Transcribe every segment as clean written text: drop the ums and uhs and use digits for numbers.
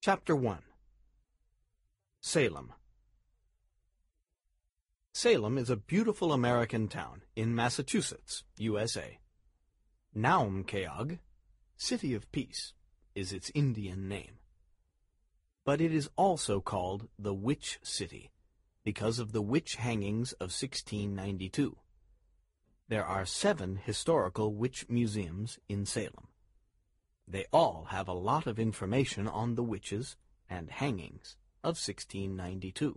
Chapter 1. Salem. Salem is a beautiful American town in Massachusetts, USA. Naumkeag, City of Peace, is its Indian name. But it is also called the Witch City because of the witch hangings of 1692. There are 7 historical witch museums in Salem. They all have a lot of information on the witches and hangings of 1692.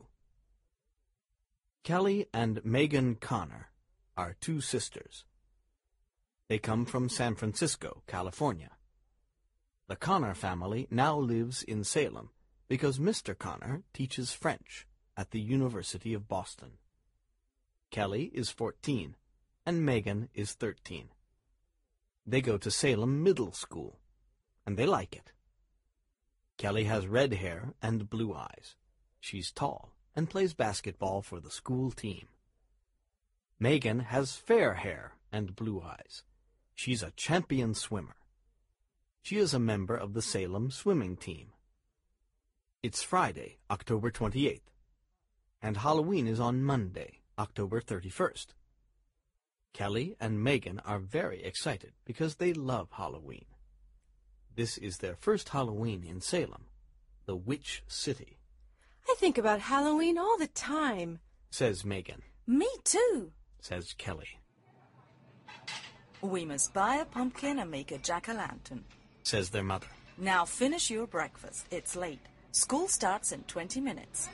Kelly and Megan Connor are 2 sisters. They come from San Francisco, California. The Connor family now lives in Salem because Mr. Connor teaches French at the University of Boston. Kelly is 14 and Megan is 13. They go to Salem Middle School, and they like it. Kelly has red hair and blue eyes. She's tall and plays basketball for the school team. Megan has fair hair and blue eyes. She's a champion swimmer. She is a member of the Salem swimming team. It's Friday, October 28th, and Halloween is on Monday, October 31st. Kelly and Megan are very excited because they love Halloween. This is their first Halloween in Salem, the Witch City. I think about Halloween all the time, says Megan. Me too, says Kelly. We must buy a pumpkin and make a jack-o'-lantern, says their mother. Now finish your breakfast. It's late. School starts in 20 minutes.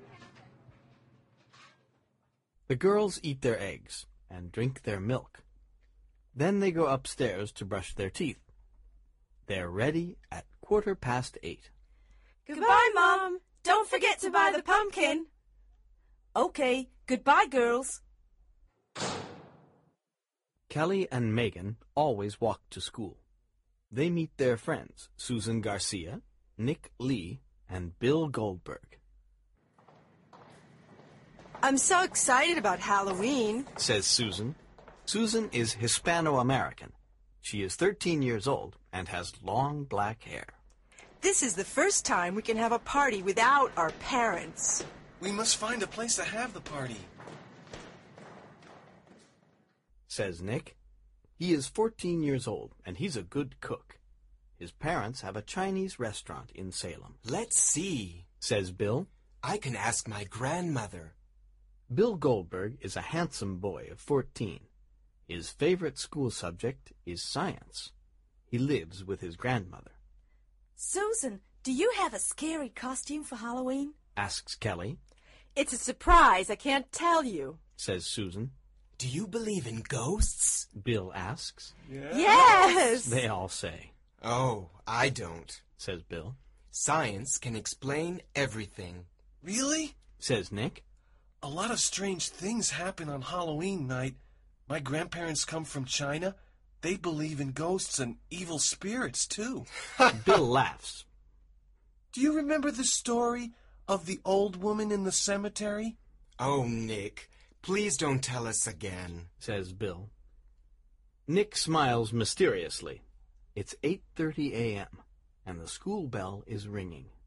The girls eat their eggs and drink their milk. Then they go upstairs to brush their teeth. They're ready at 8:15. Goodbye, Mom. Don't forget to buy the pumpkin. Okay, goodbye, girls. Kelly and Megan always walk to school. They meet their friends, Susan Garcia, Nick Lee, and Bill Goldberg. I'm so excited about Halloween, says Susan. Susan is Hispano-American. She is 13 years old and has long black hair. This is the first time we can have a party without our parents. We must find a place to have the party, says Nick. He is 14 years old and he's a good cook. His parents have a Chinese restaurant in Salem. Let's see, says Bill. I can ask my grandmother. Bill Goldberg is a handsome boy of 14. His favorite school subject is science. He lives with his grandmother. Susan, do you have a scary costume for Halloween? Asks Kelly. It's a surprise. I can't tell you, says Susan. Do you believe in ghosts? Bill asks. Yes! They all say. Oh, I don't, says Bill. Science can explain everything. Really? Says Nick. A lot of strange things happen on Halloween night. My grandparents come from China. They believe in ghosts and evil spirits, too. Bill laughs. Do you remember the story of the old woman in the cemetery? Oh, Nick, please don't tell us again, says Bill. Nick smiles mysteriously. It's 8:30 a.m., and the school bell is ringing.